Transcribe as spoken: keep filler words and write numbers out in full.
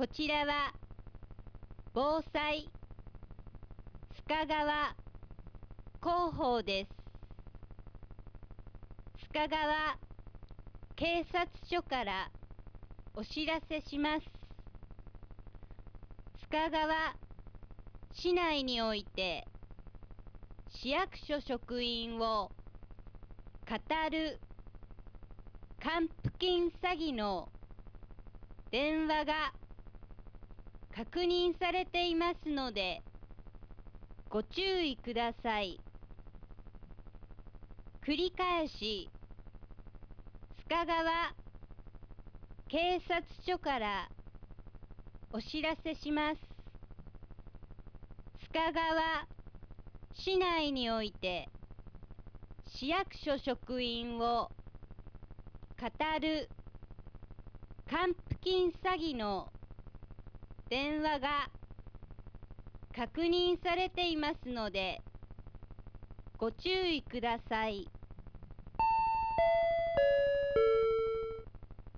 こちらは防災須賀川広報です。須賀川警察署からお知らせします。須賀川市内において市役所職員を語る還付金詐欺の電話が確認されていますのでご注意ください。繰り返し須賀川警察署からお知らせします。須賀川市内において市役所職員を語る還付金詐欺の電話が確認されていますのでご注意ください。